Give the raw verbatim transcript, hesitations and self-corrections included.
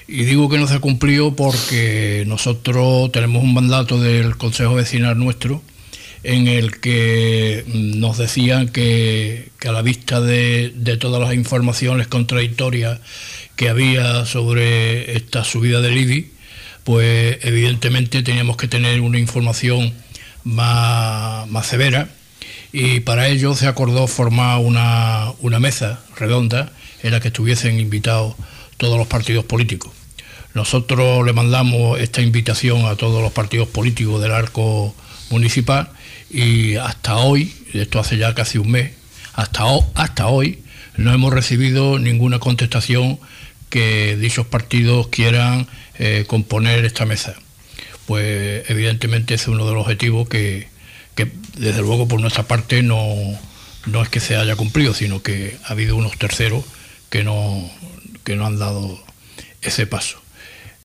Y digo que no se ha cumplido porque nosotros tenemos un mandato del Consejo Vecinal nuestro en el que nos decían que, que a la vista de, de todas las informaciones contradictorias que había sobre esta subida del I B I, pues evidentemente teníamos que tener una información más, más severa, y para ello se acordó formar una, una mesa redonda en la que estuviesen invitados todos los partidos políticos. Nosotros le mandamos esta invitación a todos los partidos políticos del arco municipal y hasta hoy, esto hace ya casi un mes, hasta, ho- hasta hoy no hemos recibido ninguna contestación que dichos partidos quieran eh, componer esta mesa. Pues evidentemente ese es uno de los objetivos que, que desde luego por nuestra parte no, no es que se haya cumplido, sino que ha habido unos terceros que no, que no han dado ese paso.